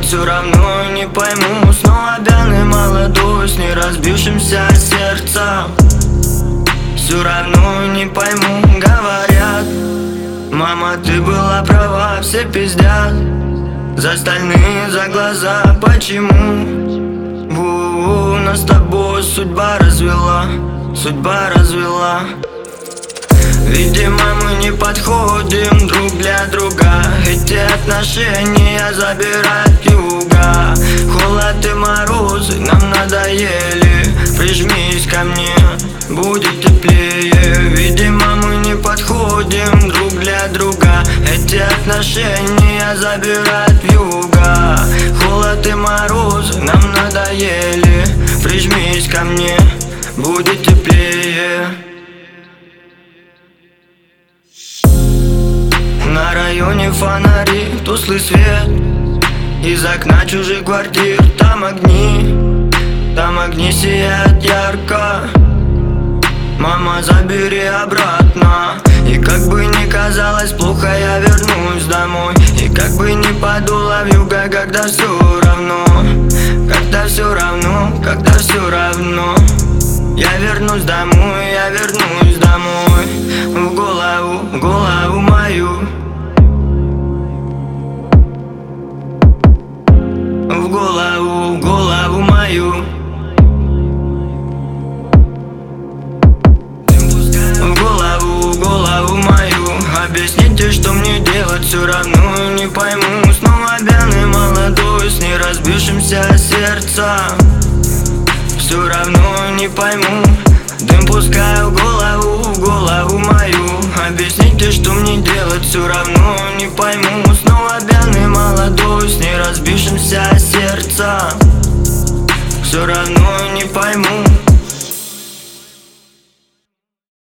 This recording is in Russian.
все равно не пойму. Снова пьяный, молодой, с неразбившимся сердцем. Все равно не пойму, говорят: мама, ты была права, все пиздят за остальные, за глаза. Почему? Нас с тобой судьба развела, судьба развела. Видимо, мы не подходим друг для друга. Эти отношения забирают юга. Холод и морозы нам надоели. Прижмись ко мне, будет теплее. Видимо, мы не подходим друг для друга. Эти отношения забирают юга. Холод и морозы нам надоели. Прижмись ко мне, будет теплее. На районе фонари, тусклый свет из окна чужих квартир. Там огни сияют ярко. Мама, забери обратно. И как бы ни казалось плохо, я вернусь домой. И как бы ни подуло вьюга, когда все равно, когда все равно, когда все равно. Я вернусь домой, я вернусь домой. В голову мою. В голову мою. В голову мою. Объясните, что мне делать, все равно не пойму. Снова пьяный, молодой, с неразбившимся сердцем. Все равно не пойму. Дым пускаю в голову мою. Объясните, что мне делать, все равно не пойму. Снова пьяный, молодой, с неразбившимся сердцем. Все равно не пойму.